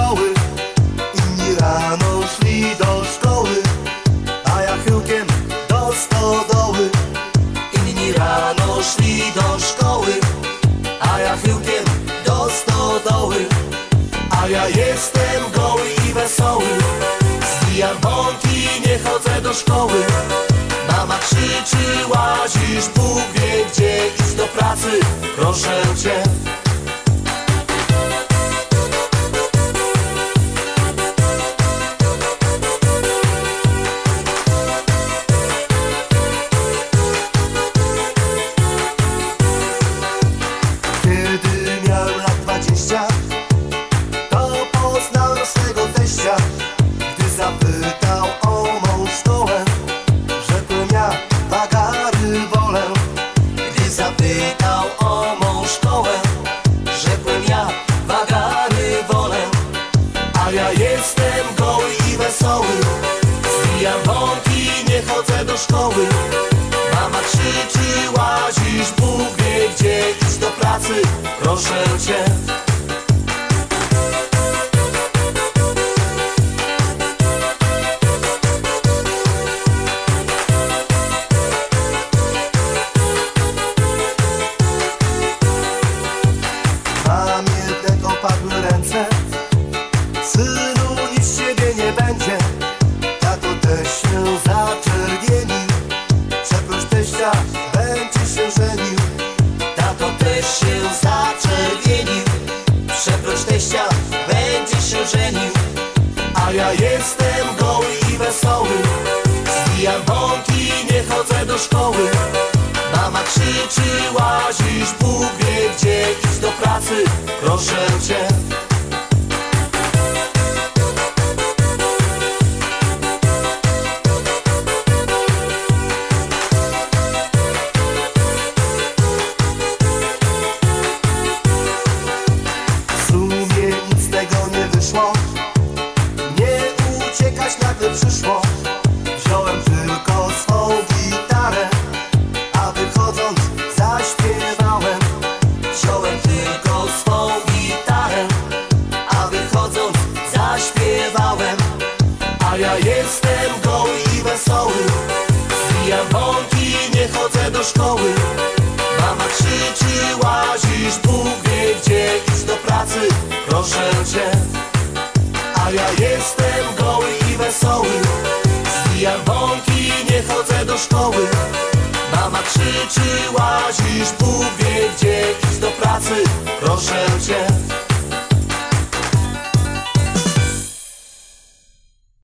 szkoły, inni rano szli do szkoły, a ja chyłkiem do stodoły. Inni rano szli do szkoły, a ja chyłkiem do stodoły. A ja jestem goły i wesoły, zwijam bąki, nie chodzę do szkoły. Mama krzyczy, łazisz, Bóg wie gdzie, idź do pracy, proszę cię. Kiedy miałem lat 20, to poznałem swego teścia. Gdy zapytał o mą szkołę, rzekłem ja wagary wolę. Gdy zapytał o mą szkołę, rzekłem ja wagary wolę. A ja jestem goły i wesoły, zwijam bąki, nie chodzę do szkoły. Mama krzyczy, łazisz, Bóg wie gdzie, idź do pracy, proszę cię. Mamie tylko padły ręce, synu, nic z ciebie nie będzie. Tato też się zaczerwienił, przeproś teścia, będzie się żenił. Tato też się zaczerwienił, przeproś teścia, będzie się żenił. A ja jestem goły i wesoły, zwijam bąki, nie chodzę do szkoły. Mama krzyczy, łazisz, Bóg wie gdzie, idź do pracy, proszę cię. W sumie nic z tego nie wyszło, nie uciekać nagle przyszło. Wziąłem tylko swą gitarę, a wychodząc zaśpiewałem. Wziąłem tylko swą gitarę, a wychodząc zaśpiewałem. A ja jestem goły i wesoły, zwijam bąki, nie chodzę do szkoły. Mama krzyczy, łazisz, Bóg wie gdzie, idź do pracy, proszę cię. A ja jestem goły i wesoły,